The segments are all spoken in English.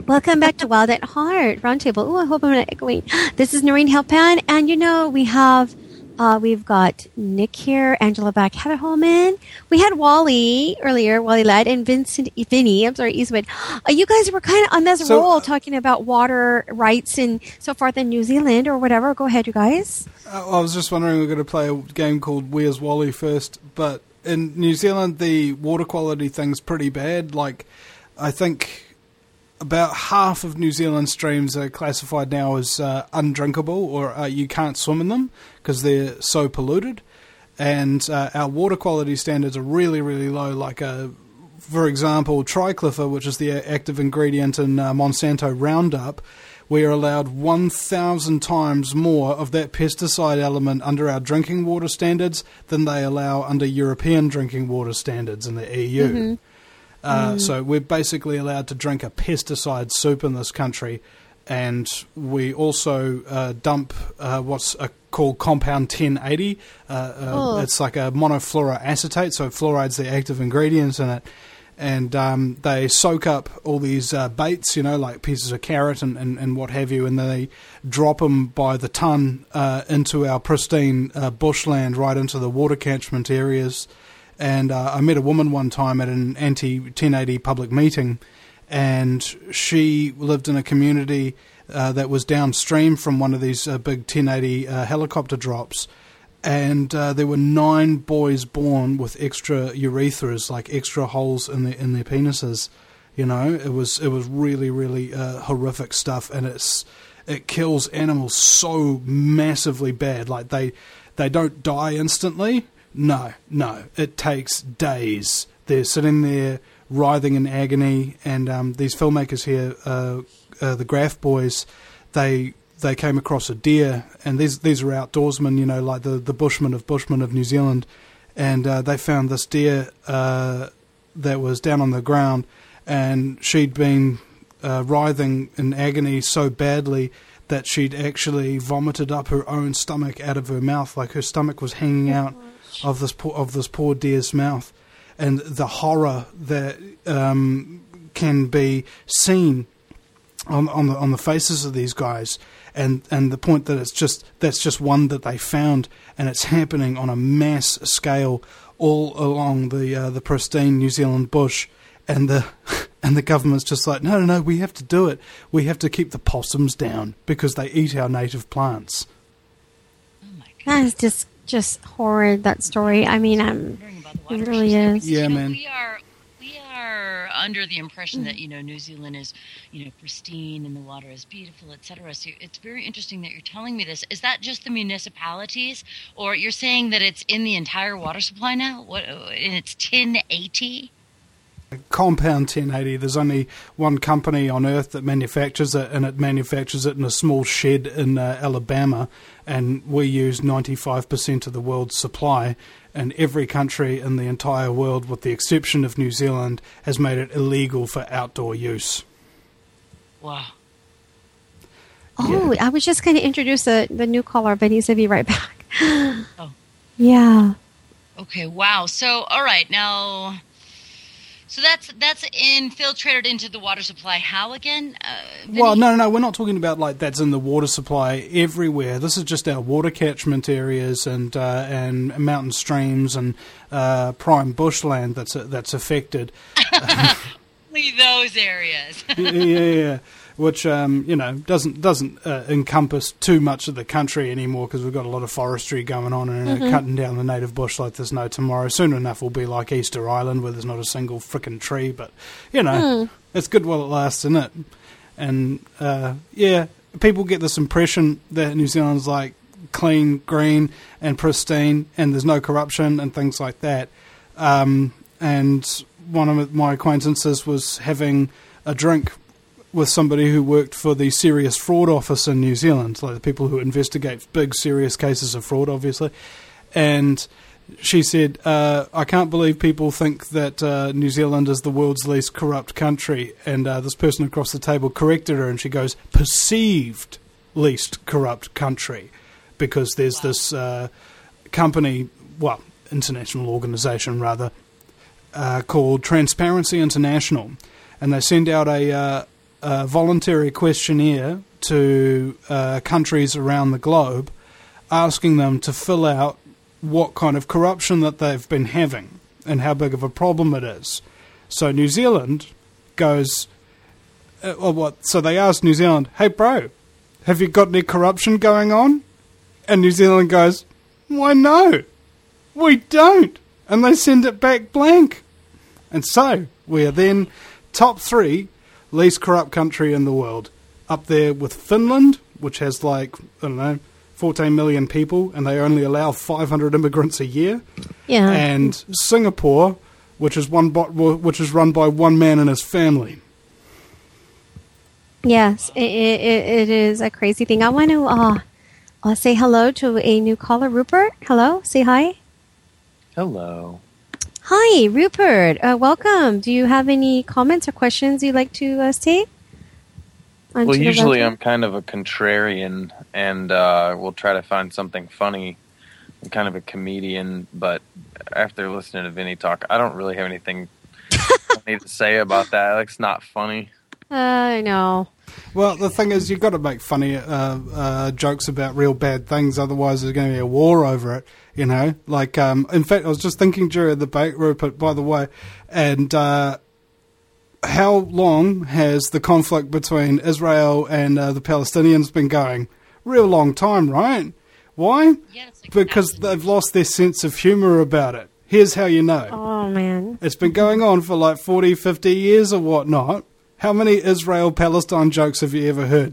Welcome back to Wild at Heart Roundtable. Oh, I hope I'm not echoing. This is Noreen Halpan, and we've got Nick here, Angela back, Heather Holman. We had Wally earlier, Wally Ladd, and Vinny, Eastwood. You guys were kind of on this roll talking about water rights and so forth in New Zealand or whatever. Go ahead, you guys. I was just wondering, we're going to play a game called Where's Wally first, but in New Zealand, the water quality thing's pretty bad. Like, I think about half of New Zealand streams are classified now as undrinkable, or you can't swim in them because they're so polluted. And our water quality standards are really, really low. Like, for example, triclopyr, which is the active ingredient in Monsanto Roundup, we are allowed 1,000 times more of that pesticide element under our drinking water standards than they allow under European drinking water standards in the EU. Mm-hmm. So we're basically allowed to drink a pesticide soup in this country, and we also dump what's called compound 1080. It's like a monofluoroacetate, so fluoride's the active ingredients in it, and they soak up all these baits, like pieces of carrot and what have you, and they drop them by the ton into our pristine bushland, right into the water catchment areas. And I met a woman one time at an anti-1080 public meeting, and she lived in a community that was downstream from one of these big 1080 helicopter drops, and there were 9 boys born with extra urethras, like extra holes in their penises. It was really, really horrific stuff, and it kills animals so massively bad. Like they don't die instantly. No, it takes days. They're sitting there writhing in agony, and these filmmakers here, the Graph Boys, they came across a deer, and these are outdoorsmen, like the Bushmen of New Zealand, and they found this deer that was down on the ground, and she'd been writhing in agony so badly that she'd actually vomited up her own stomach out of her mouth, like her stomach was hanging out of this poor deer's mouth, and the horror that can be seen on the faces of these guys, and the point that that's just one that they found, and it's happening on a mass scale all along the pristine New Zealand bush, and the government's just like, no, we have to do it. We have to keep the possums down because they eat our native plants. Oh my God, that is just horrid, that story. I mean, it really is. Yeah, man. We are under the impression that New Zealand is pristine and the water is beautiful, etc. So it's very interesting that you're telling me this. Is that just the municipalities, or you're saying that it's in the entire water supply now? And it's 1080? Compound 1080. There's only one company on Earth that manufactures it, and it manufactures it in a small shed in Alabama, and we use 95% of the world's supply, and every country in the entire world, with the exception of New Zealand, has made it illegal for outdoor use. Wow. Oh, yeah. I was just going to introduce the new caller, but he's going to be right back. Oh. Yeah. Okay, wow. So, all right, now... So that's infiltrated into the water supply. How again? Well, no, we're not talking about like that's in the water supply everywhere. This is just our water catchment areas and mountain streams and prime bushland that's affected. Only those areas. Yeah. Which doesn't encompass too much of the country anymore because we've got a lot of forestry going on and cutting down the native bush like there's no tomorrow. Soon enough we'll be like Easter Island where there's not a single frickin' tree, but it's good while it lasts, isn't it? And people get this impression that New Zealand's like clean, green and pristine and there's no corruption and things like that. And one of my acquaintances was having a drink with somebody who worked for the Serious Fraud Office in New Zealand, like the people who investigate big, serious cases of fraud, obviously. And she said, I can't believe people think that New Zealand is the world's least corrupt country. And this person across the table corrected her, and she goes, perceived least corrupt country, because there's this company, international organisation, rather, called Transparency International. And they send out a voluntary questionnaire to countries around the globe, asking them to fill out what kind of corruption that they've been having and how big of a problem it is. So New Zealand goes, so they asked New Zealand, hey bro, have you got any corruption going on? And New Zealand goes, why no, we don't. And they send it back blank. And so we are then top 3 least corrupt country in the world. Up there with Finland, which has 14 million people, and they only allow 500 immigrants a year. Yeah. And Singapore, which is run by one man and his family. Yes, it is a crazy thing. I want to say hello to a new caller, Rupert. Hello, say hi. Hello. Hi, Rupert. Welcome. Do you have any comments or questions you'd like to state? Well, usually I'm kind of a contrarian, and we'll try to find something funny. I'm kind of a comedian, but after listening to Vinny talk, I don't really have anything funny to say about that. It's not funny. I know. Well, the thing is, you've got to make funny jokes about real bad things, otherwise there's going to be a war over it, you know? Like, in fact, I was just thinking during the debate, Rupert, by the way, and how long has the conflict between Israel and the Palestinians been going? Real long time, right? Why? Yes, because they've lost their sense of humour about it. Here's how you know. Oh, man. It's been going on for like 40, 50 years or whatnot. How many Israel-Palestine jokes have you ever heard?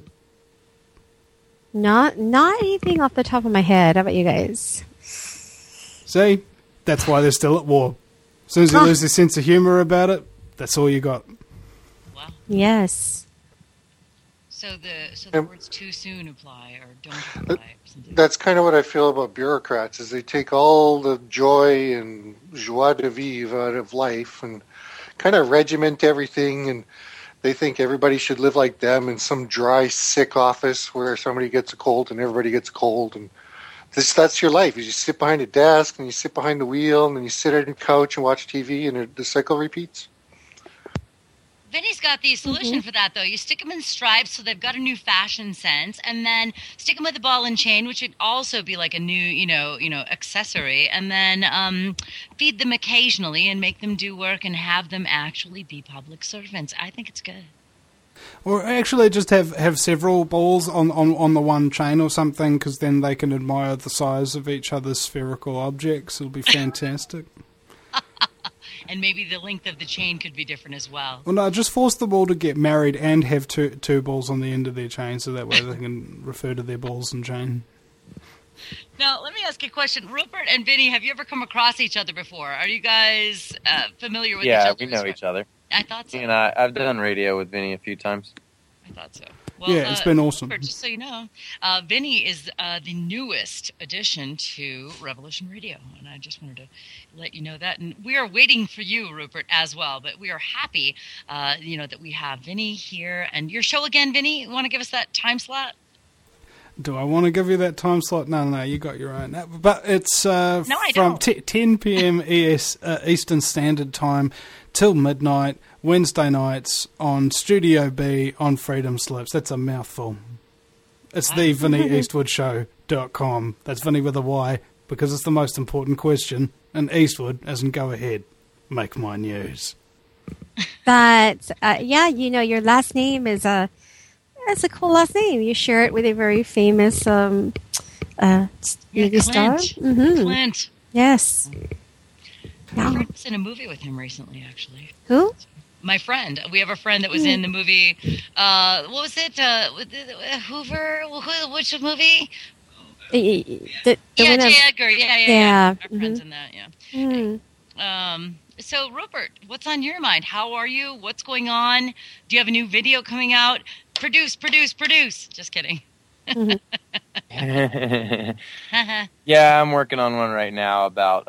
Not anything off the top of my head. How about you guys? See? That's why they're still at war. As soon as they lose their sense of humour about it, that's all you got. Wow. Yes. So the words too soon apply or don't apply or something. That's kind of what I feel about bureaucrats, is they take all the joy and joie de vivre out of life and kind of regiment everything, and they think everybody should live like them in some dry, sick office where somebody gets a cold and everybody gets a cold. And that's your life. You just sit behind a desk and you sit behind the wheel and then you sit on your couch and watch TV and the cycle repeats. Vinny's got the solution for that, though. You stick them in stripes so they've got a new fashion sense, and then stick them with a ball and chain, which would also be like a new, accessory, and then feed them occasionally and make them do work and have them actually be public servants. I think it's good. Or actually just have several balls on the one chain or something, because then they can admire the size of each other's spherical objects. It'll be fantastic. And maybe the length of the chain could be different as well. Well, no, just force them all to get married and have two balls on the end of their chain, so that way they can refer to their balls and chain. Now, let me ask you a question. Rupert and Vinny, have you ever come across each other before? Are you guys familiar with each other? Yeah, we know each other. I thought so. And I've done radio with Vinny a few times. I thought so. Well, yeah, it's been awesome. Rupert, just so you know, Vinny is the newest addition to Revolution Radio, and I just wanted to let you know that. And we are waiting for you, Rupert, as well. But we are happy, that we have Vinny here. And your show again, Vinny. You want to give us that time slot? Do I want to give you that time slot? No, you got your own. But it's from 10 p.m. Eastern Standard Time till midnight, Wednesday nights on Studio B on Freedom Slips. That's a mouthful. It's the VinnyEastwoodShow.com. That's Vinny with a Y, because it's the most important question. And Eastwood, as in go ahead, make my news. But, your last name is that's a cool last name. You share it with a very famous movie star. Mm-hmm. Clint. Yes. My friend was in a movie with him recently, actually. Who? My friend. We have a friend that was in the movie. What was it? Hoover? Which movie? The J. Edgar. Yeah. Our friend's in that. Yeah. Mm. So, Rupert, what's on your mind? How are you? What's going on? Do you have a new video coming out? Produce. Just kidding. Yeah, I'm working on one right now about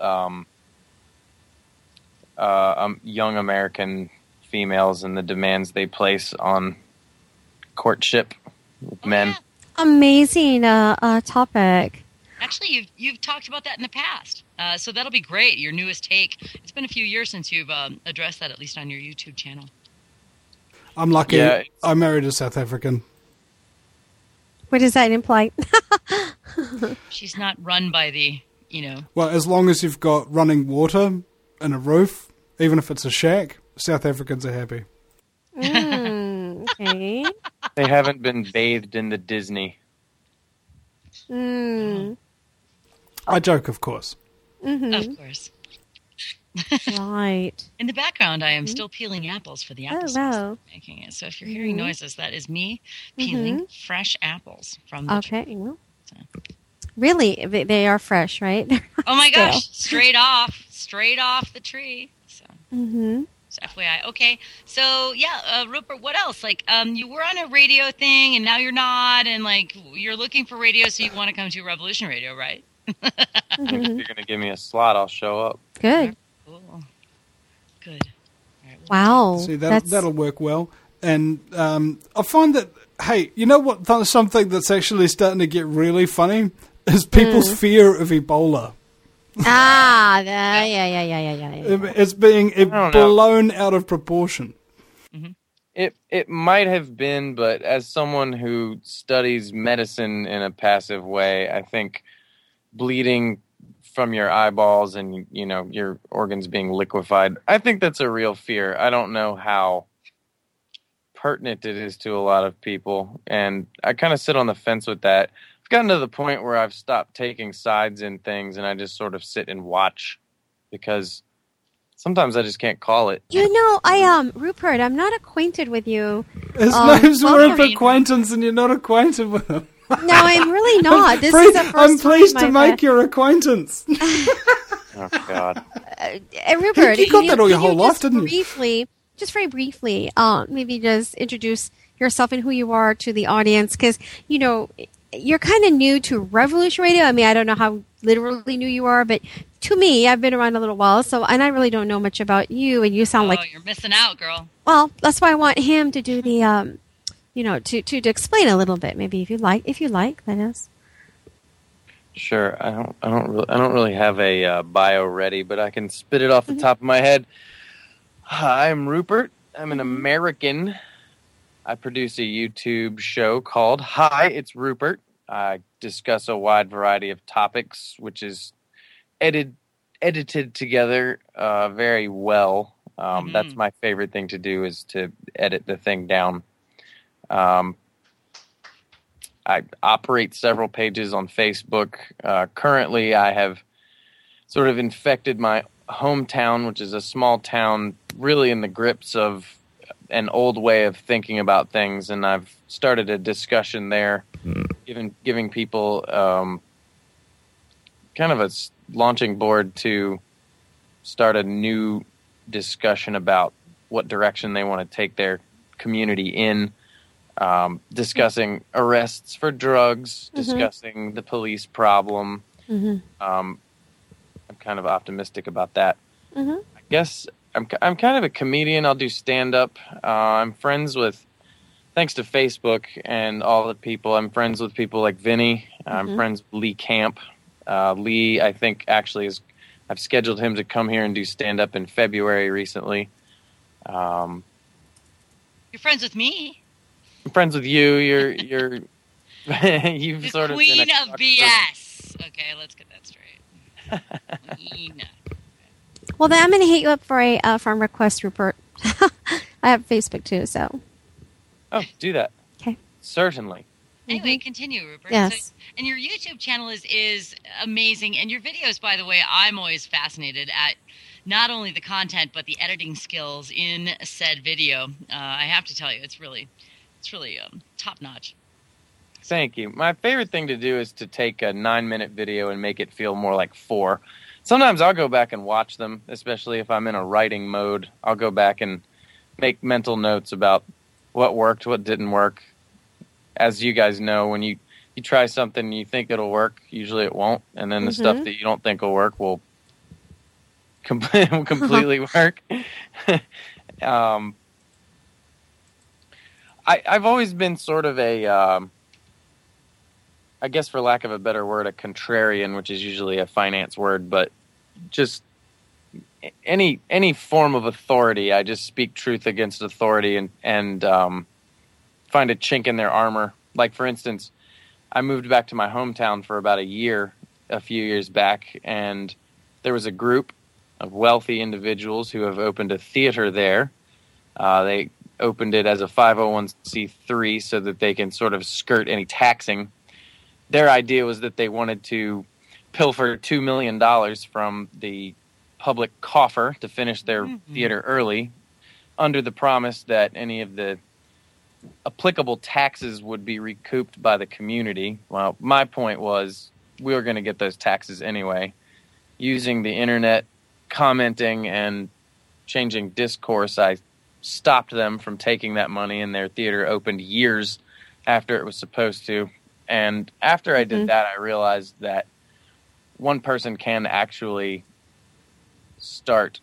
young American females and the demands they place on courtship with men. Yeah. Amazing topic. Actually, you've talked about that in the past, so that'll be great. Your newest take. It's been a few years since you've addressed that, at least on your YouTube channel. I'm lucky. Yeah, I married a South African. What does that imply? She's not run by the, Well, as long as you've got running water and a roof, even if it's a shack, South Africans are happy. Okay. They haven't been bathed in the Disney. Mm. I joke, of course. Mm-hmm. Of course. Right. In the background, I am still peeling apples for the apple sauce wow. I'm making it. So if you're hearing noises, that is me peeling fresh apples from the tree. Okay. Well, really, they are fresh, right? Oh my gosh! Straight off the tree. So FYI. Okay. So yeah, Rupert. What else? Like, you were on a radio thing, and now you're not, and like you're looking for radio, so you want to come to Revolution Radio, right? If you're going to give me a slot, I'll show up. Good. Cool. Good. All right, Wow. See, that'll work well. And I find that, hey, you know what? Something that's actually starting to get really funny is people's fear of Ebola. Yeah. It's being blown out of proportion. It might have been, but as someone who studies medicine in a passive way, I think bleeding from your eyeballs and, your organs being liquefied, I think that's a real fear. I don't know how pertinent it is to a lot of people, and I kind of sit on the fence with that. I've gotten to the point where I've stopped taking sides in things, and I just sort of sit and watch, because sometimes I just can't call it. Rupert, I'm not acquainted with you. His name's Rupert Quaintance, and you're not acquainted with him. No, I'm really not. This is the first I'm pleased time to make your acquaintance. Oh, God. Rupert, you got that all your whole life, didn't you? Just very briefly, maybe just introduce yourself and who you are to the audience, because, you're kind of new to Revolution Radio. I mean, I don't know how literally new you are, but to me, I've been around a little while, and I really don't know much about you, and you sound like... Oh, you're missing out, girl. Well, that's why I want him to do the... to explain a little bit, maybe if you like, that is. Sure. I don't really have a bio ready, but I can spit it off the top of my head. Hi, I'm Rupert. I'm an American. I produce a YouTube show called Hi, It's Rupert. I discuss a wide variety of topics, which is edited together very well. That's my favorite thing to do, is to edit the thing down. I operate several pages on Facebook. Currently, I have sort of infected my hometown, which is a small town, really in the grips of an old way of thinking about things, and I've started a discussion there, giving people kind of a launching board to start a new discussion about what direction they want to take their community in. Discussing arrests for drugs, discussing the police problem. I'm kind of optimistic about that. I guess I'm kind of a comedian. I'll do stand-up. I'm friends with, thanks to Facebook and all the people, I'm friends with people like Vinny. I'm friends with Lee Camp. Lee, I think, actually I've scheduled him to come here and do stand-up in February recently. You're friends with me. I'm friends with you. You're you've the sort of queen been of BS. Okay, let's get that straight. Queen. Well, then I'm going to hit you up for a friend request, Rupert. I have Facebook too, so. Oh, do that. Okay. Certainly. Anyway, continue, Rupert. Yes. So, and your YouTube channel is amazing, and your videos, by the way, I'm always fascinated at not only the content but the editing skills in said video. I have to tell you, it's really top notch. Thank you. My favorite thing to do is to take a 9-minute video and make it feel more like 4. Sometimes I'll go back and watch them, especially if I'm in a writing mode. I'll go back and make mental notes about what worked, what didn't work. As you guys know, when you try something and you think it'll work, usually it won't. And then the stuff that you don't think will work will completely work. I've always been sort of a, I guess for lack of a better word, a contrarian, which is usually a finance word, but just any form of authority. I just speak truth against authority and find a chink in their armor. Like, for instance, I moved back to my hometown for about a few years back, and there was a group of wealthy individuals who have opened a theater there. They opened it as a 501c3 so that they can sort of skirt any taxing. Their idea was that they wanted to pilfer $2 million from the public coffer to finish their theater early, under the promise that any of the applicable taxes would be recouped by the community. Well, my point was we were going to get those taxes anyway. Using the internet, commenting, and changing discourse, I stopped them from taking that money, and their theater opened years after it was supposed to. And after I did that, I realized that one person can actually start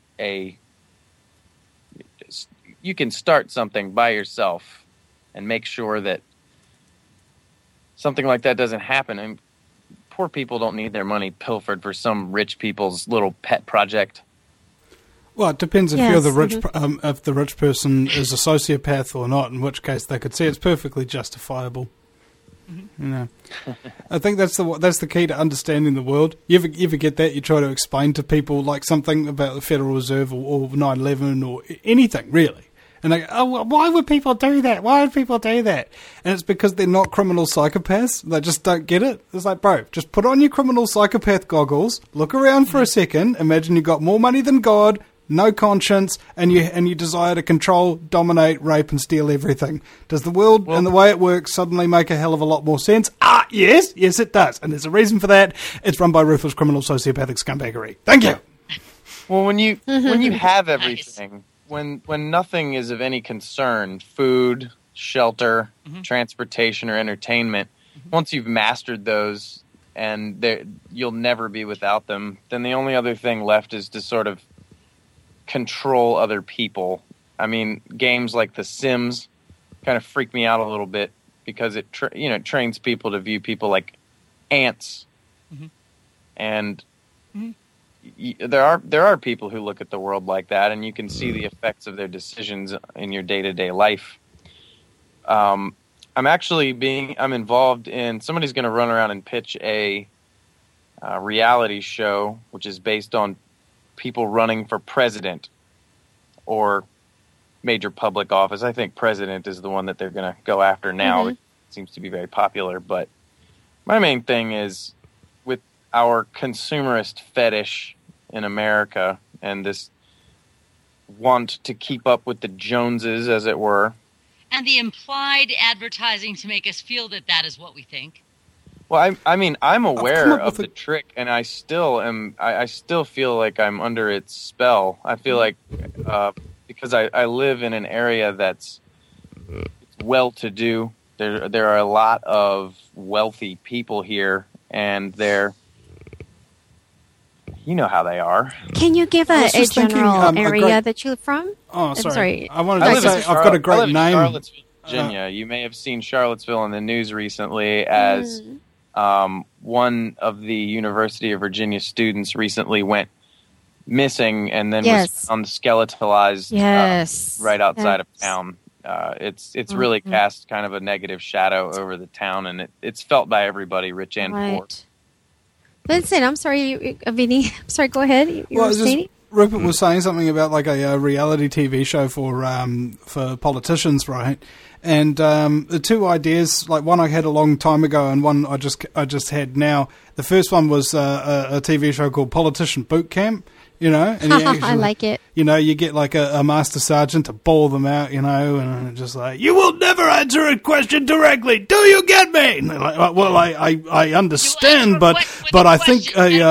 you can start something by yourself and make sure that something like that doesn't happen. And poor people don't need their money pilfered for some rich people's little pet project. Well, it depends if you're the rich, if the rich person is a sociopath or not. In which case, they could see it's perfectly justifiable. You know, I think that's the key to understanding the world. You ever get that? You try to explain to people like something about the Federal Reserve or 9/11 or anything really, and they go, "Oh, why would people do that? Why would people do that?" And it's because they're not criminal psychopaths. They just don't get it. It's like, bro, just put on your criminal psychopath goggles, look around for a second, imagine you got more money than God, no conscience, and you desire to control, dominate, rape, and steal everything. Does the world and the way it works suddenly make a hell of a lot more sense? Yes, it does. And there's a reason for that. It's run by ruthless criminal sociopathic scumbaggery. Thank you. Well, when you have everything, when nothing is of any concern, food, shelter, transportation, or entertainment, once you've mastered those and you'll never be without them, then the only other thing left is to sort of control other people. I mean, games like The Sims kind of freak me out a little bit because it trains people to view people like ants, and there are people who look at the world like that, and you can see the effects of their decisions in your day-to-day life. I'm involved in somebody's going to run around and pitch a reality show which is based on people running for president or major public office. I think president is the one that they're going to go after now. It seems to be very popular. But my main thing is with our consumerist fetish in America and this want to keep up with the Joneses, as it were. And the implied advertising to make us feel that is what we think. Well, I mean, I'm aware of the trick, and I still am. I still feel like I'm under its spell. I feel like because I live in an area that's well-to-do. There are a lot of wealthy people here, and you know how they are. Can you give a general area that you're from? Oh, sorry. I wanted to say I've got a great name. Charlottesville, Virginia. You may have seen Charlottesville in the news recently as one of the University of Virginia students recently went missing and then was found skeletalized right outside of town. It's really cast kind of a negative shadow over the town, and it's felt by everybody, rich and poor. Vincent, I'm sorry, Vinny. I'm sorry, go ahead. Rupert was saying something about like a reality TV show for politicians, right? And the two ideas, like one I had a long time ago and one I just had now. The first one was a TV show called Politician Boot Camp. You know, and I like it. You know, you get like a master sergeant to ball them out, you know, and just like, you will never answer a question directly. Do you get me? And they're like, well, I understand, but I think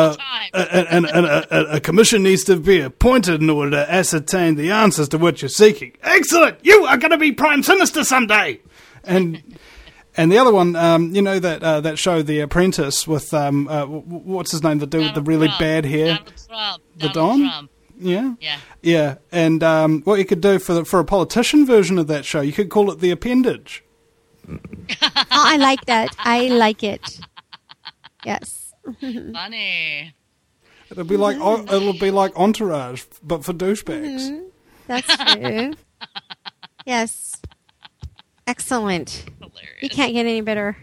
a commission needs to be appointed in order to ascertain the answers to what you're seeking. Excellent! You are going to be Prime Sinister someday. And the other one, you know that show, The Apprentice, with what's his name, the dude with the really bad hair, the Don. Trump. Yeah. And what you could do for a politician version of that show, you could call it The Appendage. I like that. I like it. Yes. Funny. It'll be like Entourage, but for douchebags. Mm-hmm. That's true. Yes. Excellent. Hilarious. You can't get any better.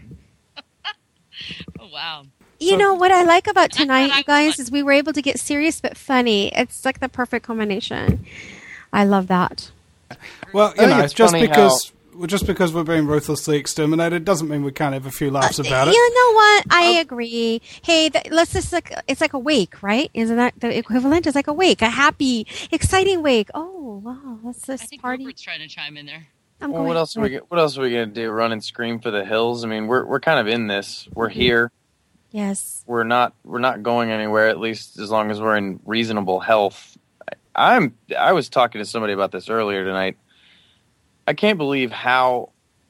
Oh, wow. You know what I like about tonight, you guys, is we were able to get serious but funny. It's like the perfect combination. I love that. Well, you know, just because we're being ruthlessly exterminated doesn't mean we can't have a few laughs about it. You know what? I agree. Hey, let's just it's like a wake, right? Isn't that the equivalent? It's like a wake, a happy, exciting wake. Oh, wow, let's just I think party. Rupert's trying to chime in there. Well, what else are we gonna do? Run and scream for the hills? I mean, we're kind of in this. We're here. Yes. We're not going anywhere. At least as long as we're in reasonable health. I was talking to somebody about this earlier tonight. I can't believe how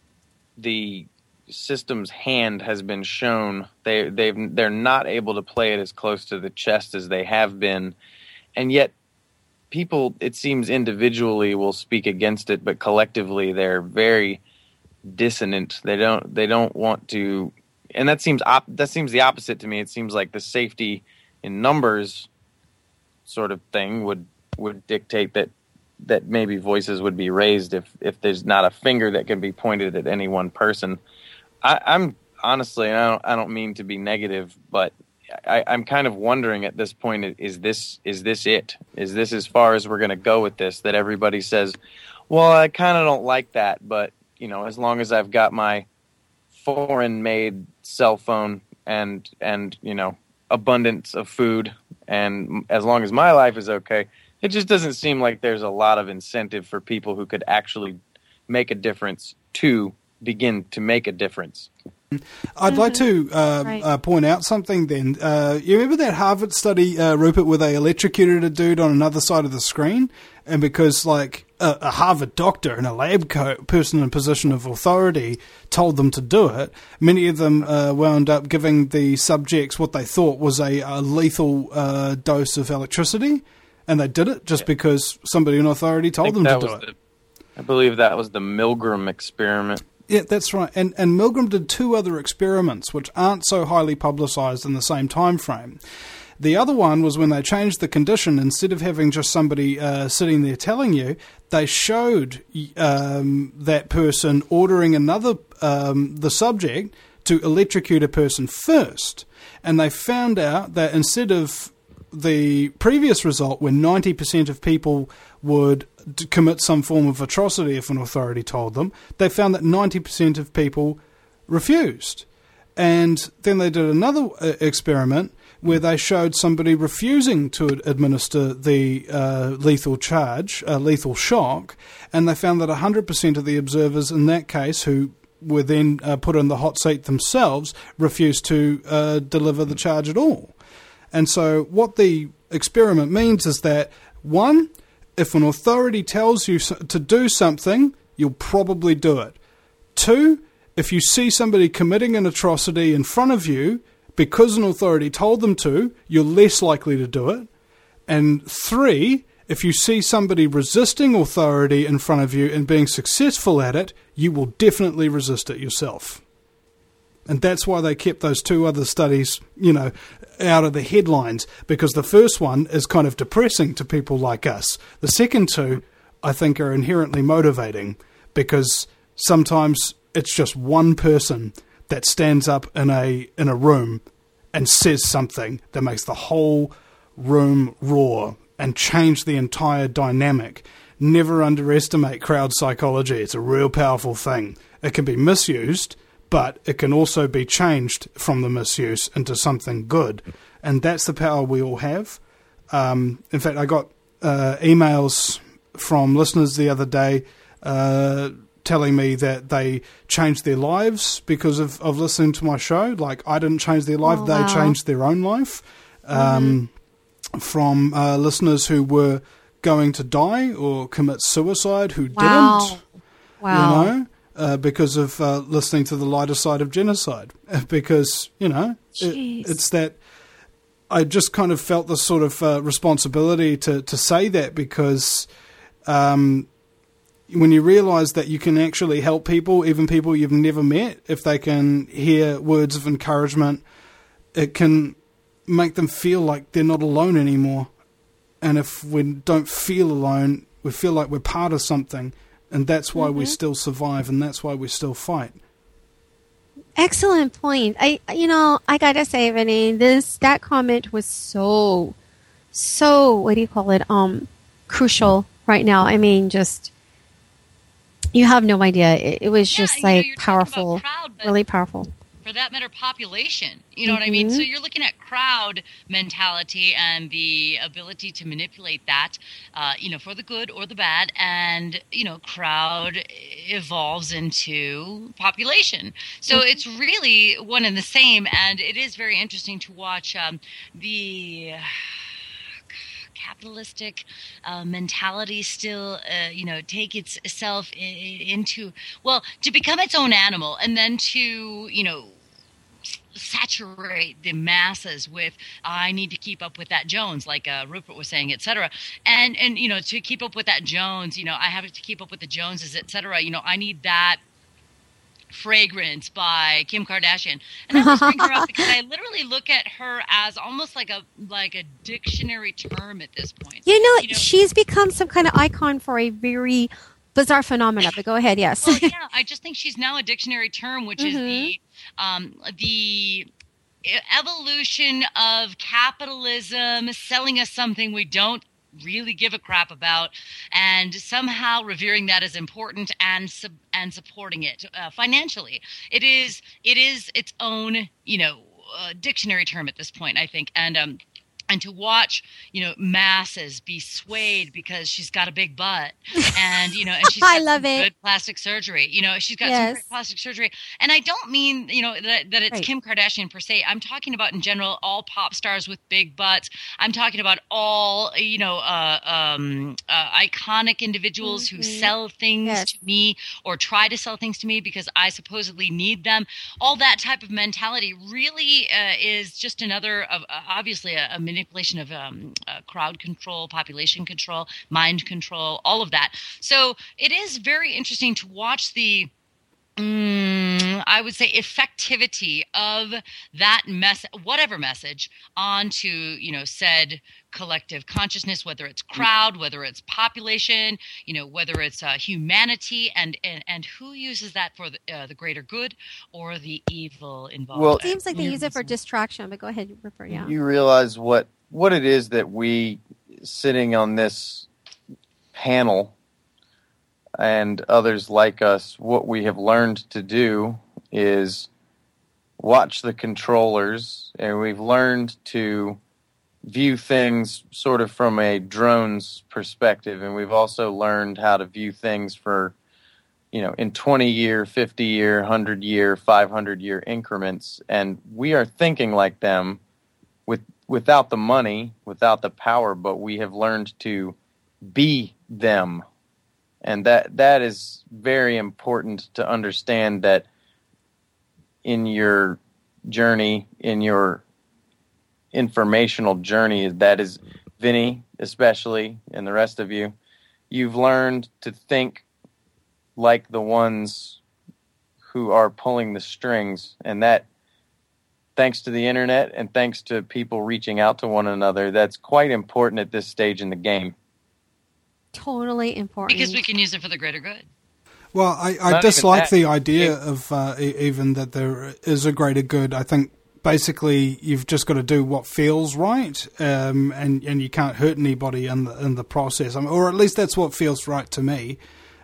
the system's hand has been shown. They're not able to play it as close to the chest as they have been, and yet people, it seems, individually will speak against it, but collectively they're very dissonant. They don't want to, and that seems the opposite to me. It seems like the safety in numbers sort of thing would dictate that maybe voices would be raised if there's not a finger that can be pointed at any one person. I'm honestly, I don't mean to be negative, but I'm kind of wondering at this point, is this it? Is this as far as we're going to go with this? That everybody says, well, I kind of don't like that, but you know, as long as I've got my foreign-made cell phone and you know, abundance of food, and as long as my life is okay, it just doesn't seem like there's a lot of incentive for people who could actually make a difference to begin to make a difference. I'd like to point out something then. You remember that Harvard study, Rupert, where they electrocuted a dude on another side of the screen? And because, like, a Harvard doctor and a lab person in a position of authority told them to do it, many of them wound up giving the subjects what they thought was a lethal dose of electricity. And they did it just because somebody in authority told them to do it. I believe that was the Milgram experiment. Yeah, that's right. And Milgram did 2 other experiments which aren't so highly publicised in the same time frame. The other one was when they changed the condition. Instead of having just somebody sitting there telling you, they showed that person ordering the subject to electrocute a person first. And they found out that instead of the previous result, where 90% of people would commit some form of atrocity if an authority told them, they found that 90% of people refused. And then they did another experiment where they showed somebody refusing to administer the lethal shock, and they found that 100% of the observers in that case, who were then put in the hot seat themselves, refused to deliver the charge at all. And so what the experiment means is that, 1, if an authority tells you to do something, you'll probably do it. 2, if you see somebody committing an atrocity in front of you, because an authority told them to, you're less likely to do it. And 3, if you see somebody resisting authority in front of you and being successful at it, you will definitely resist it yourself. And that's why they kept those 2 other studies, you know, out of the headlines, because the first one is kind of depressing to people like us. The second 2, I think, are inherently motivating, because sometimes it's just one person that stands up in a room and says something that makes the whole room roar and change the entire dynamic. Never underestimate crowd psychology. It's a real powerful thing. It can be misused, but it can also be changed from the misuse into something good. And that's the power we all have. In fact, I got emails from listeners the other day telling me that they changed their lives because of listening to my show. Like, I didn't change their life, they changed their own life. From listeners who were going to die or commit suicide who didn't. Wow. You know, because of listening to the lighter side of genocide. Because, you know, it's that I just kind of felt this sort of responsibility to say that, because when you realise that you can actually help people, even people you've never met, if they can hear words of encouragement, it can make them feel like they're not alone anymore. And if we don't feel alone, we feel like we're part of something, and that's why we still survive, and that's why we still fight. Excellent point. I gotta say, Vinny, that comment was so what do you call it? Crucial right now. I mean, just you have no idea. It was just powerful, crowd, really powerful. For that matter, population. You know what I mean? So you're looking at crowd mentality and the ability to manipulate that, for the good or the bad. And, crowd evolves into population. So it's really one and the same. And it is very interesting to watch the capitalistic mentality still, take itself into, to become its own animal, and then to, saturate the masses with, I need to keep up with that Jones, like Rupert was saying, et cetera. And to keep up with that Jones, I have to keep up with the Joneses, et cetera. I need that fragrance by Kim Kardashian. And I always bring her up because I literally look at her as almost like a dictionary term at this point. She's become some kind of icon for a very bizarre phenomena. But go ahead, yes. Well, yeah, I just think she's now a dictionary term, which is the evolution of capitalism selling us something we don't really give a crap about, and somehow revering that as important and supporting it financially. It is its own dictionary term at this point, I think, and to watch, masses be swayed because she's got a big butt, and and she's got some good plastic surgery. She's got some great plastic surgery, and I don't mean that it's Kim Kardashian per se. I'm talking about in general all pop stars with big butts. I'm talking about all iconic individuals who sell things to me or try to sell things to me because I supposedly need them. All that type of mentality really is just another of obviously a manipulation of crowd control, population control, mind control, all of that. So it is very interesting to watch the, I would say, effectivity of that whatever message onto, said collective consciousness, whether it's crowd, whether it's population, whether it's humanity, and who uses that for the greater good or the evil involved. Well, it seems like they use it for distraction, but go ahead, Ripper. Yeah. You realize what it is that we sitting on this panel and others like us, what we have learned to do is watch the controllers, and we've learned to view things sort of from a drone's perspective, and we've also learned how to view things for, in 20-year, 50-year, 100-year, 500-year increments, and we are thinking like them without the money, without the power, but we have learned to be them. And that is very important to understand, that in your journey, in your informational journey, that is Vinny especially, and the rest of you, you've learned to think like the ones who are pulling the strings, and that, thanks to the internet and thanks to people reaching out to one another, that's quite important at this stage in the game. Totally important. Because we can use it for the greater good. Well, I dislike the idea of even that there is a greater good. I think basically you've just got to do what feels right, and you can't hurt anybody in the process. Or at least that's what feels right to me.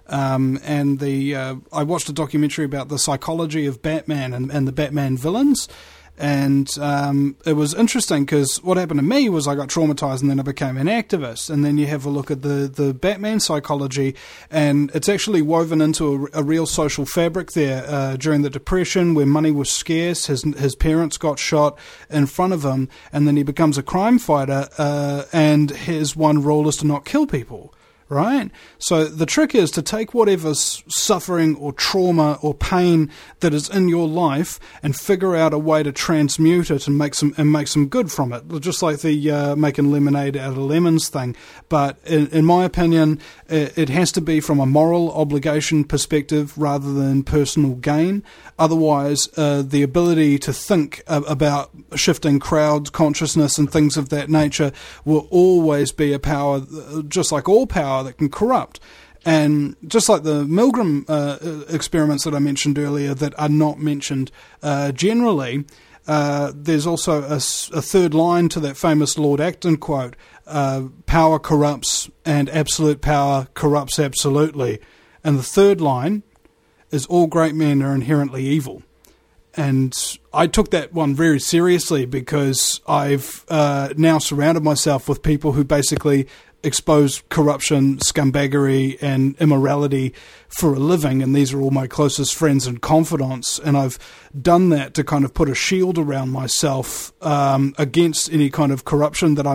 I watched a documentary about the psychology of Batman and the Batman villains. And it was interesting because what happened to me was I got traumatized and then I became an activist. And then you have a look at the Batman psychology, and it's actually woven into a real social fabric there. During the Depression, where money was scarce, his parents got shot in front of him, and then he becomes a crime fighter, and his one rule is to not kill people. right? So the trick is to take whatever suffering or trauma or pain that is in your life and figure out a way to transmute it and make some good from it. Just like the making lemonade out of lemons thing. But in my opinion, it has to be from a moral obligation perspective rather than personal gain. Otherwise, the ability to think about shifting crowd consciousness and things of that nature will always be a power, just like all power, that can corrupt. And just like the Milgram experiments that I mentioned earlier that are not mentioned generally, there's also a third line to that famous Lord Acton quote, power corrupts and absolute power corrupts absolutely. And the third line is all great men are inherently evil. And I took that one very seriously because I've now surrounded myself with people who basically expose corruption, scumbaggery, and immorality for a living, and these are all my closest friends and confidants, and I've done that to kind of put a shield around myself against any kind of corruption that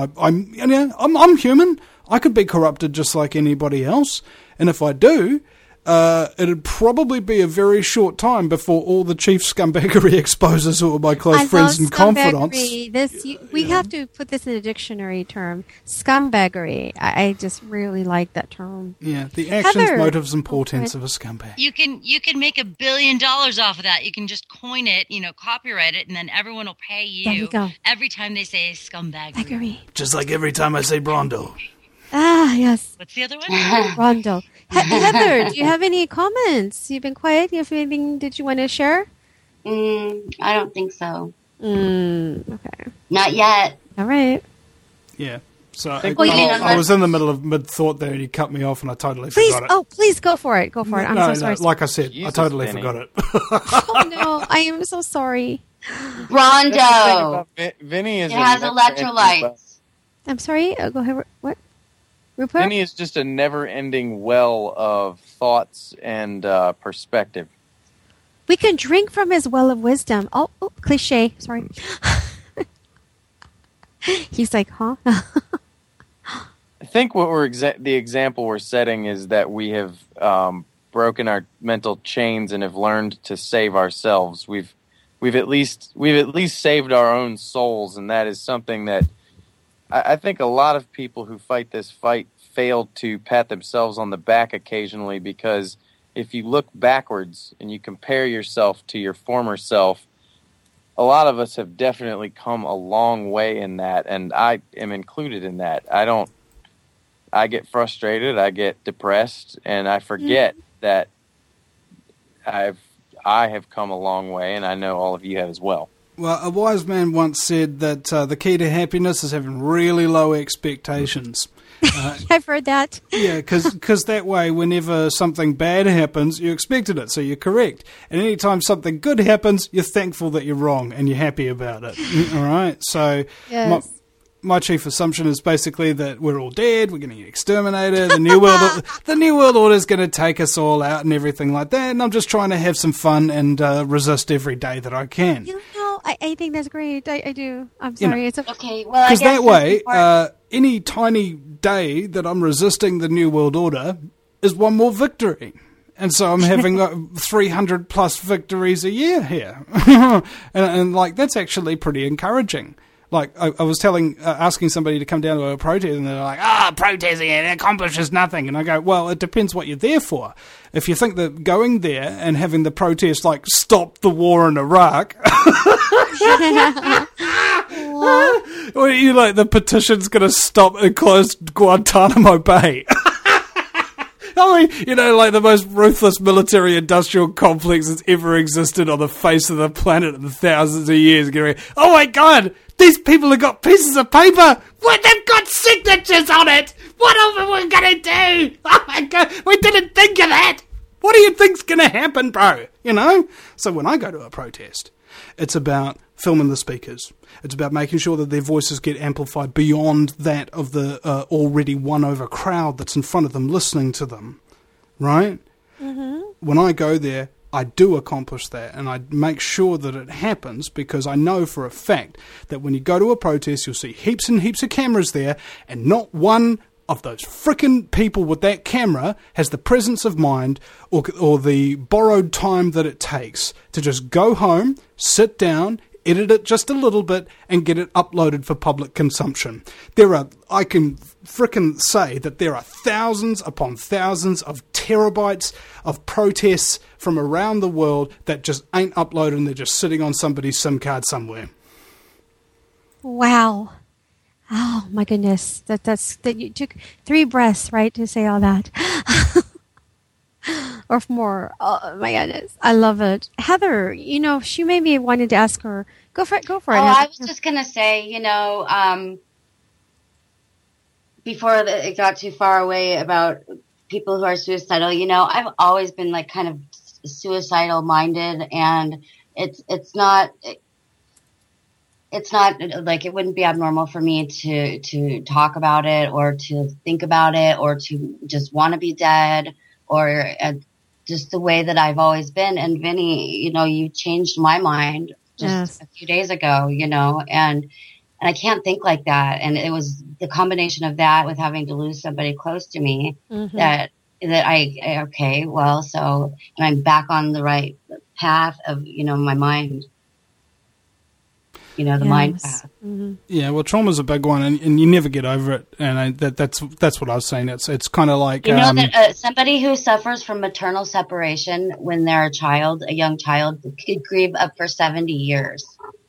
I'm human. I could be corrupted just like anybody else, and if I do, it'd probably be a very short time before all the chief scumbaggery exposes who are my close friends and confidants. We have to put this in a dictionary term. Scumbaggery. I just really like that term. Yeah, the actions, motives, and portents of a scumbag. You can make $1 billion off of that. You can just coin it, copyright it, and then everyone will pay you every time they say scumbaggery. Just like every time I say Brondo. Ah, yes. What's the other one? Rondo. Heather, do you have any comments? You've been quiet. Do you have anything that you want to share? I don't think so. Okay. Not yet. All right. Yeah. So I was in the middle of mid-thought there, and you cut me off, and I totally forgot it. Oh, please go for it. Go for it. I'm so sorry. Like I said, I totally forgot it. Oh, no. I am so sorry. Rondo. Vinny is. It has electrolytes. I'm sorry. Go ahead. What? Rupert? Vinny is just a never-ending well of thoughts and perspective. We can drink from his well of wisdom. Oh, cliche. Sorry. He's like, huh? I think what the example we're setting is that we have broken our mental chains and have learned to save ourselves. We've at least saved our own souls, and that is something that I think a lot of people who fight this fight fail to pat themselves on the back occasionally, because if you look backwards and you compare yourself to your former self, a lot of us have definitely come a long way in that, and I am included in that. I get frustrated, I get depressed, and I forget that I have come a long way, and I know all of you have as well. Well, a wise man once said that the key to happiness is having really low expectations. I've heard that. Yeah, because that way, whenever something bad happens, you expected it, so you're correct. And anytime something good happens, you're thankful that you're wrong and you're happy about it. All right? So yes. My chief assumption is basically that we're all dead, we're going to get exterminated, the new world order is going to take us all out and everything like that, and I'm just trying to have some fun and resist every day that I can. I think that's great. I do. I'm sorry. It's okay. Well, because that way, any tiny day that I'm resisting the New World Order is one more victory. And so I'm having 300 plus victories a year here. and like, that's actually pretty encouraging. Like, I was asking somebody to come down to a protest, and they're like, protesting, it accomplishes nothing. And I go, well, it depends what you're there for. If you think that going there and having the protest, like, stop the war in Iraq, or you like, the petition's going to stop and close Guantanamo Bay. I mean, like the most ruthless military-industrial complex that's ever existed on the face of the planet in thousands of years. Oh my God, these people have got pieces of paper. What? They've got signatures on it. What are we going to do? Oh my God, we didn't think of that. What do you think's going to happen, bro? So when I go to a protest, it's about filming the speakers. It's about making sure that their voices get amplified beyond that of the already won-over crowd that's in front of them listening to them, right? Mm-hmm. When I go there, I do accomplish that, and I make sure that it happens, because I know for a fact that when you go to a protest, you'll see heaps and heaps of cameras there, and not one of those frickin' people with that camera has the presence of mind or the borrowed time that it takes to just go home, sit down, edit it just a little bit, and get it uploaded for public consumption. I can frickin' say that there are thousands upon thousands of terabytes of protests from around the world that just ain't uploaded and they're just sitting on somebody's SIM card somewhere. Wow. Oh my goodness. That you took 3 breaths, right, to say all that. Or more. Oh my goodness. I love it. Heather, she maybe wanted to ask her. Go for it. I was just going to say, before it got too far away about people who are suicidal, I've always been like kind of suicidal minded, and it's not like it wouldn't be abnormal for me to talk about it or to think about it or to just want to be dead or just the way that I've always been. And Vinny, you changed my mind just a few days ago, and I can't think like that. And it was the combination of that with having to lose somebody close to me that so I'm back on the right path of, my mind. The mind path. Mm-hmm. Yeah, well, trauma's a big one, and you never get over it. And that's what I was saying. It's kind of like that somebody who suffers from maternal separation when they're a young child, could grieve up for 70 years.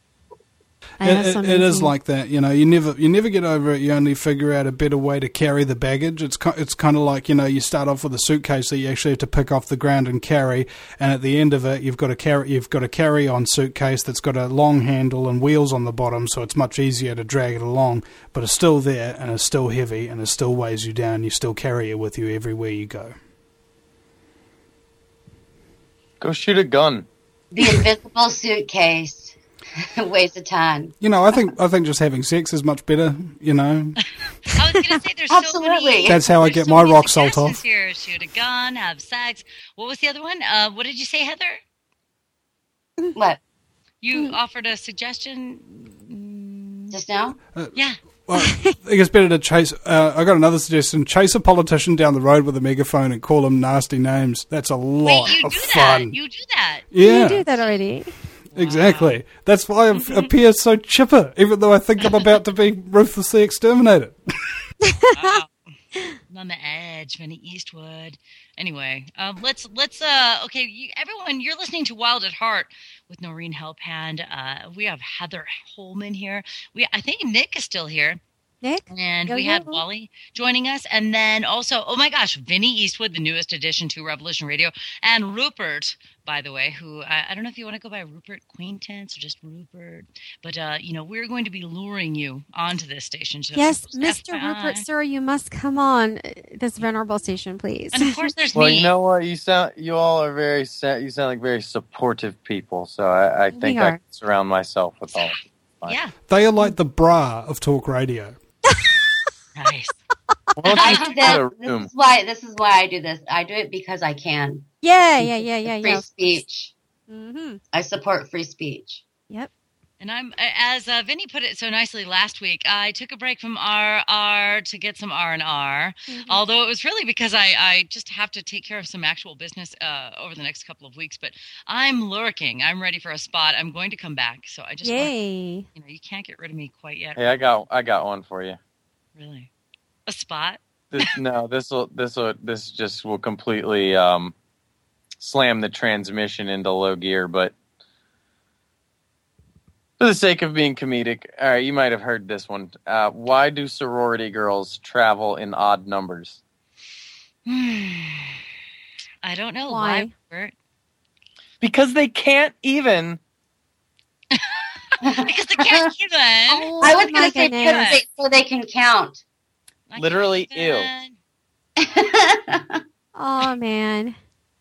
It is like that, you never get over it. You only figure out a better way to carry the baggage. It's kind of like, you start off with a suitcase that you actually have to pick off the ground and carry, and at the end of it, you've got a carry-on suitcase that's got a long handle and wheels on the bottom, so it's much easier to drag it along. But it's still there, and it's still heavy, and it still weighs you down. You still carry it with you everywhere you go. Go shoot a gun. The invisible suitcase. Weighs a ton. I think just having sex is much better. I was going to say there's Absolutely. So many. That's how I get my rock salt off. Here. Shoot a gun, have sex. What was the other one? What did you say, Heather? What? You offered a suggestion just now. Yeah. Well, I think it's better to chase. I got another suggestion: chase a politician down the road with a megaphone and call them nasty names. That's a lot of fun. You do that. Yeah, you do that already. Exactly. Wow. That's why I appear so chipper, even though I think I'm about to be ruthlessly exterminated. Wow. On the edge, Vinny Eastwood. Anyway, let's everyone, you're listening to Wild at Heart with Noreen Helpand. We have Heather Holman here. I think Nick is still here. Nick? And we had Wally joining us. And then also, oh my gosh, Vinny Eastwood, the newest addition to Revolution Radio. And Rupert, by the way, who I don't know if you want to go by Rupert Quaintance or just Rupert. But, we're going to be luring you onto this station. So yes, Mr. Rupert, sir, you must come on this venerable station, please. And of course there's me. Well, you know what? You sound like very supportive people. So I think I can surround myself with all of you. Yeah. They are like the bra of talk radio. Nice. I do this is why I do this. I do it because I can. Yeah. Free speech. Mm-hmm. I support free speech. Yep. And I'm, as Vinny put it so nicely last week, I took a break from RR to get some R&R. Mm-hmm. Although it was really because I just have to take care of some actual business over the next couple of weeks. But I'm lurking. I'm ready for a spot. I'm going to come back. So I just you can't get rid of me quite yet. Hey, I got one for you. Really? A spot? This just will completely slam the transmission into low gear, but for the sake of being comedic, all right, you might have heard this one. Why do sorority girls travel in odd numbers? I don't know. Why? Because they can't even. Because they can't even. I was going to say so they can count. Literally, ew. Oh, man.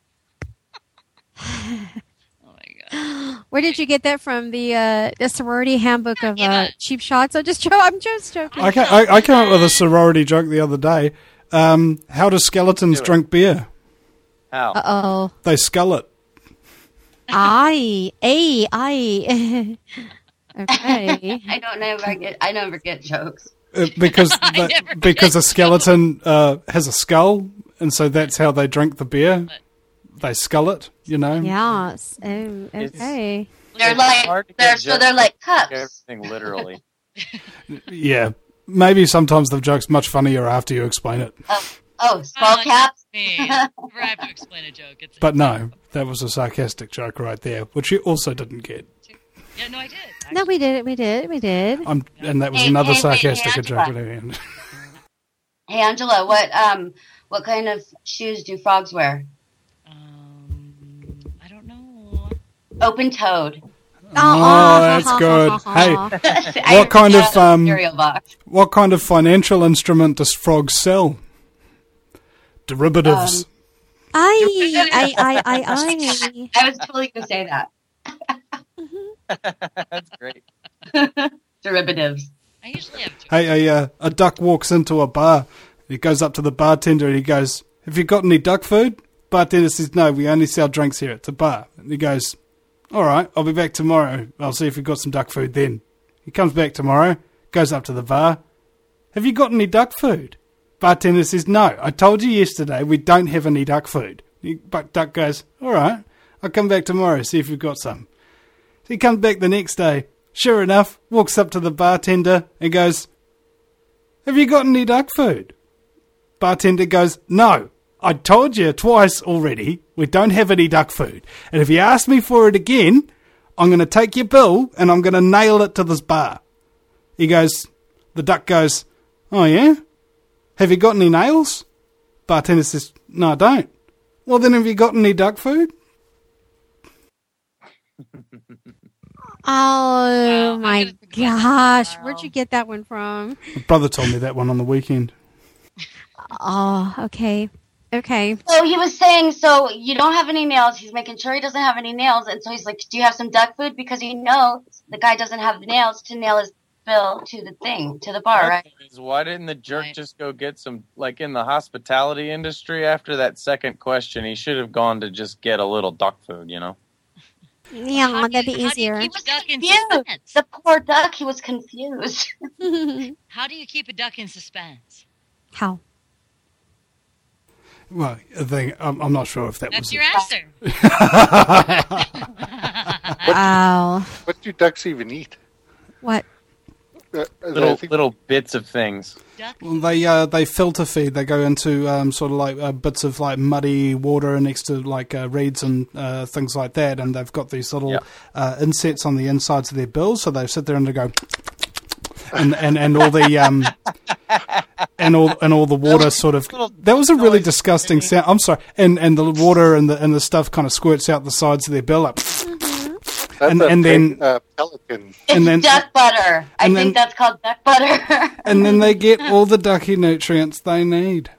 Oh, my God. Where did you get that from? The sorority handbook of cheap shots? I'm just joking. I came up with a sorority joke the other day. How do skeletons drink beer? How? Uh-oh. They skull it. Aye. Okay. I never get jokes. Because a skeleton has a skull, and so that's how they drink the beer. They skull it, you know. Yes. Oh, okay. They're like cups. Everything literally. Yeah, maybe sometimes the joke's much funnier after you explain it. Skull caps. Me. Never have to explain a joke. But no, that was a sarcastic joke right there, which you also didn't get. Yeah, no, I did. Actually. No, we did. And that was another sarcastic joke. Hey, Angela, what kind of shoes do frogs wear? I don't know. Open-toed. Oh, that's good. Hey, what kind of financial instrument does frogs sell? Derivatives. I was totally going to say that. That's great. Derivatives. I usually have two. Hey, a duck walks into a bar. He goes up to the bartender and he goes, "Have you got any duck food?" Bartender says, "No, we only sell drinks here. It's a bar." And he goes, "All right, I'll be back tomorrow. I'll see if you've got some duck food then." He comes back tomorrow, goes up to the bar. "Have you got any duck food?" Bartender says, "No, I told you yesterday we don't have any duck food." But duck goes, "All right, I'll come back tomorrow, see if you've got some." So he comes back the next day. Sure enough, walks up to the bartender and goes, "Have you got any duck food?" Bartender goes, "No, I told you twice already, we don't have any duck food. And if you ask me for it again, I'm going to take your bill and I'm going to nail it to this bar." The duck goes, "Oh yeah? Have you got any nails?" Bartender says, "No, I don't." "Well then, have you got any duck food?" Oh my gosh. Where'd you get that one from? My brother told me that one on the weekend. Oh, okay. Okay. So he was saying, so you don't have any nails. He's making sure he doesn't have any nails. And so he's like, "Do you have some duck food?" Because he knows the guy doesn't have the nails to nail his bill to the bar, right? Why didn't the jerk just go get some, like in the hospitality industry, after that second question, he should have gone to just get a little duck food, you know? Yeah, that'd be easier. How do you keep a duck in Confused. suspense? The poor duck, he was confused. How do you keep a duck in suspense? How? Well, I'm not sure if that That's was your answer. Wow. What do ducks even eat? What? Little bits of things. Well, they filter feed. They go into sort of like bits of like muddy water next to like reeds and things like that, and they've got these little insets on the insides of their bills, so they sit there and they go, and all the and all the water sort of. That was a really disgusting sound. I'm sorry, and the water and the stuff kind of squirts out the sides of their bill up. And then pelican. It's duck butter. I think that's called duck butter. And then they get all the ducky nutrients they need.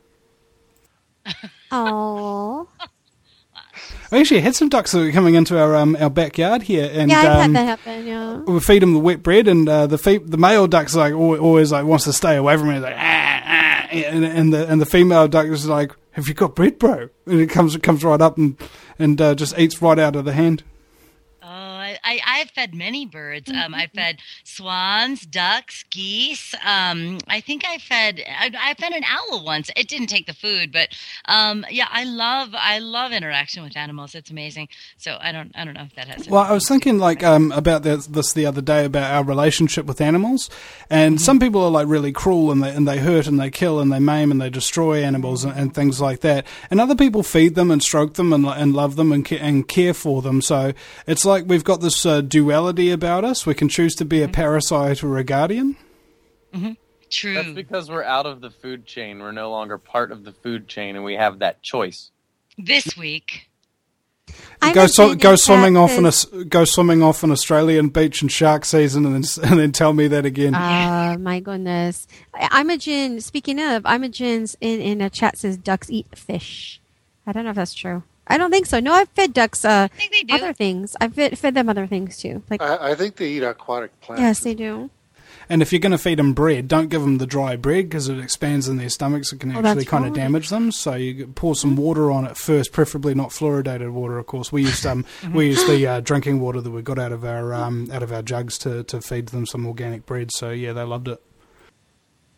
Oh. We actually had some ducks that were coming into our backyard here, and Yeah, I've had that happen, yeah. we feed them the wet bread, and the male duck's like always like wants to stay away from it, like and the female duck is like, "Have you got bread, bro?" And it comes right up and just eats right out of the hand. I've fed many birds. I've fed swans, ducks, geese. I think I fed an owl once. It didn't take the food, but yeah, I love interaction with animals. It's amazing. So I don't know if that has. Well, I was thinking like about this the other day about our relationship with animals, and some people are like really cruel and they hurt and they kill and they maim and they destroy animals and things like that, and other people feed them and stroke them and love them and care for them. So it's like we've got this duality about us. We can choose to be a parasite or a guardian. Mm-hmm. True. That's because we're out of the food chain. We're no longer part of the food chain, and we have that choice. This week. Go swimming off an Australian beach in shark season, and then tell me that again. Oh my goodness! Imogen. Speaking of, Imogen's in a chat says ducks eat fish. I don't know if that's true. I don't think so. No, I've fed ducks I think they do. other things. I've fed them other things too. Like I think they eat aquatic plants. yes, they do. And if you're going to feed them bread, don't give them the dry bread because it expands in their stomachs. It can actually kind of damage them. So you pour some water on it first, preferably not fluoridated water. Of course, we used the drinking water that we got out of our jugs to feed them some organic bread. So yeah, they loved it.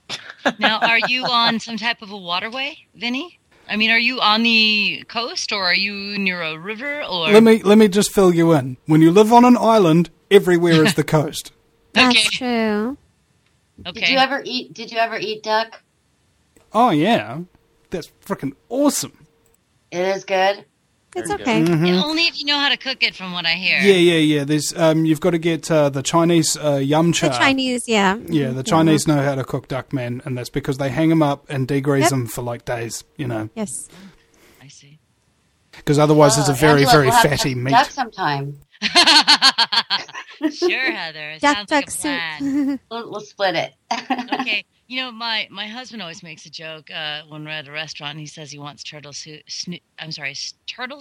Now, are you on some type of a waterway, Vinny? I mean, are you on the coast, or are you near a river? Or Let me just fill you in. When you live on an island, everywhere is the coast. That's Okay. true. Okay. Did you ever eat duck? Oh yeah, that's freaking awesome. It is good. It's Very okay. Mm-hmm. Yeah, only if you know how to cook it, from what I hear. Yeah. There's you've got to get the Chinese yum cha. The Chinese, yeah. Yeah, the Chinese know how to cook duck, man, and that's because they hang them up and degrease them for like days, you know. Yes. I see. Because otherwise it's a very, Angela, very we'll have fatty some meat. duck sometime. Sure, Heather. It Duck sounds like a soup. plan. We'll split it. Okay. You know, my husband always makes a joke when we're at a restaurant, and he says he wants turtle soup, turtle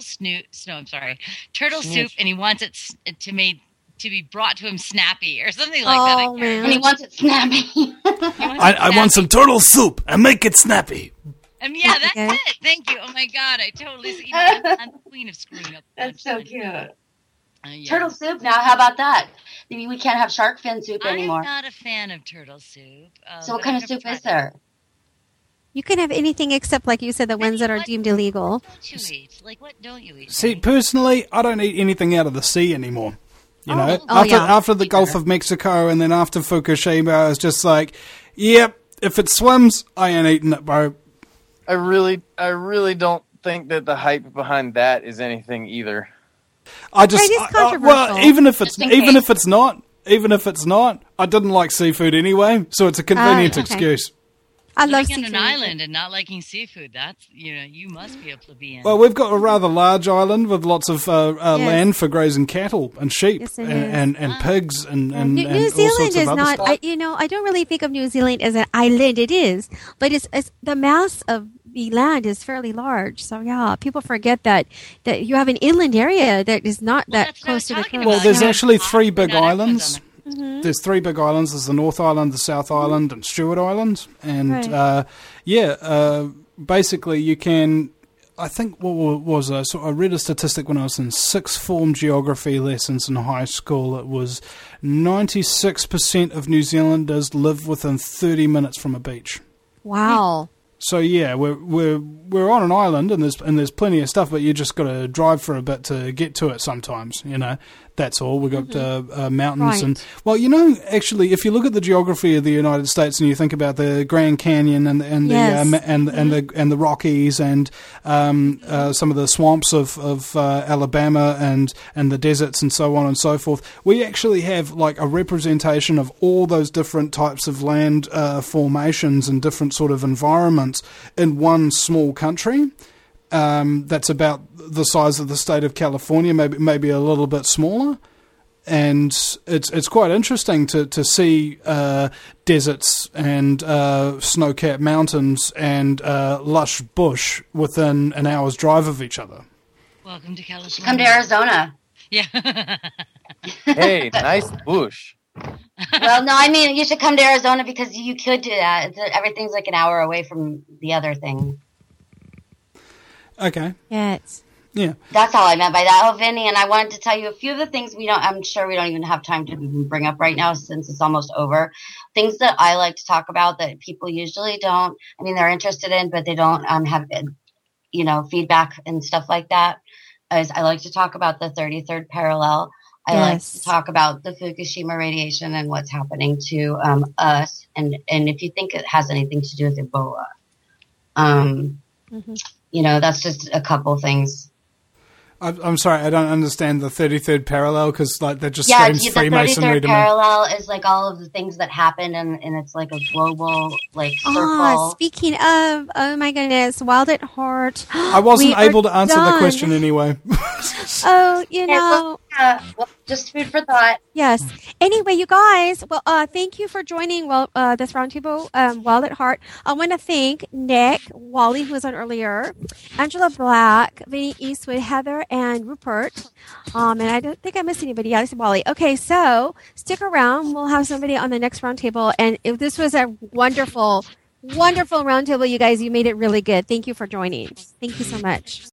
soup, and he wants it to be brought to him snappy or something like that. I Oh, can't man. remember. And he wants it snappy. He wants it I want some snappy. turtle soup and make it snappy. Yeah, that's Okay. it. Thank you. Oh my God, I totally. I'm the queen of screwing up. That's so punchline. cute. Yeah. Turtle soup. Now, how about that? Maybe we can't have shark fin soup anymore. I'm not a fan of turtle soup. So what but kind I've of never soup is tried it. there? You can have anything except, like you said, the ones that are What deemed illegal. don't you eat? Like, what don't you eat? See, personally, I don't eat anything out of the sea anymore. You know, Oh, yeah. after the Gulf of Mexico and then after Fukushima, I was just like, yep, if it swims, I ain't eating it, bro. I really don't think that the hype behind that is anything either. I just, Right, it's well, controversial. even if Just in it's not, I didn't like seafood anyway, so it's a convenient okay. excuse. I love Living on seafood. an island and not liking seafood, that's, you must be a plebeian. Well, we've got a rather large island with lots of land for grazing cattle and sheep Yes, it and pigs and New all Zealand sorts of is other not. stuff. I don't really think of New Zealand as an island. It is, but it's the mass of the land is fairly large. So yeah, people forget that you have an inland area that is not Well, that that's what I was close to the talking coast. Well, about. there's Yeah. actually three big Not everyone's islands. on There's three big islands. There's the North Island, the South Island, and Stewart Island. And Right. basically you can. I think what was so I read a statistic when I was in sixth form geography lessons in high school. It was 96% of New Zealanders live within 30 minutes from a beach. Wow. So yeah, we're on an island and there's plenty of stuff, but you just got to drive for a bit to get to it. Sometimes, you know, that's all. We got mountains Right. and actually, if you look at the geography of the United States and you think about the Grand Canyon and Yes. the Rockies and some of the swamps of Alabama and the deserts and so on and so forth, we actually have like a representation of all those different types of land formations and different sort of environments in one small country. That's about the size of the state of California, maybe a little bit smaller, and it's quite interesting to see deserts and snow-capped mountains and lush bush within an hour's drive of each other. Welcome to California. Come to Arizona. Yeah. Hey, nice bush. Well, no, I mean, you should come to Arizona because you could do that. Everything's like an hour away from the other thing. Okay, Yes. yeah. That's all I meant by that. Oh, Vinny, and I wanted to tell you a few of the things I'm sure we don't even have time to even bring up right now since it's almost over. Things that I like to talk about that people usually don't, I mean, they're interested in, but they don't have, feedback and stuff like that. Is I like to talk about the 33rd parallel. I like Yes. to talk about the Fukushima radiation and what's happening to us. And if you think it has anything to do with Ebola, that's just a couple things. I'm sorry, I don't understand the 33rd parallel because like that just Yeah, screams the Freemasonry 33rd to me. parallel is like all of the things that happened, and it's like a global circle. Speaking of, oh my goodness, Wild at Heart. I wasn't We are able to answer the done. question anyway. Oh, Well, just food for thought. yes. Anyway, you guys, well, thank you for joining this roundtable, Wild at Heart. I want to thank Nick, Wally, who was on earlier, Angela Black, Vinny Eastwood, Heather, and Rupert. And I don't think I missed anybody else. Wally. Okay, so stick around. We'll have somebody on the next roundtable. And this was a wonderful, wonderful roundtable, you guys. You made it really good. Thank you for joining. Thank you so much.